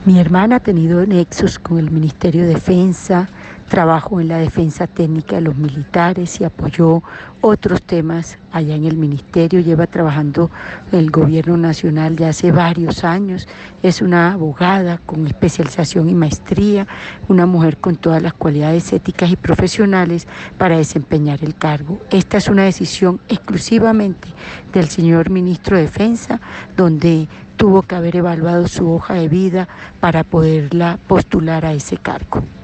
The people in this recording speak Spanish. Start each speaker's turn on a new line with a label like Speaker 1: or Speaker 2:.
Speaker 1: Mi hermana ha tenido nexos con el Ministerio de Defensa, trabajó en la defensa técnica de los militares y apoyó otros temas allá en el ministerio. Lleva trabajando en el gobierno nacional ya hace varios años. Es una abogada con especialización y maestría, una mujer con todas las cualidades éticas y profesionales para desempeñar el cargo. Esta es una decisión exclusivamente del señor ministro de Defensa, donde tuvo que haber evaluado su hoja de vida para poderla postular a ese cargo.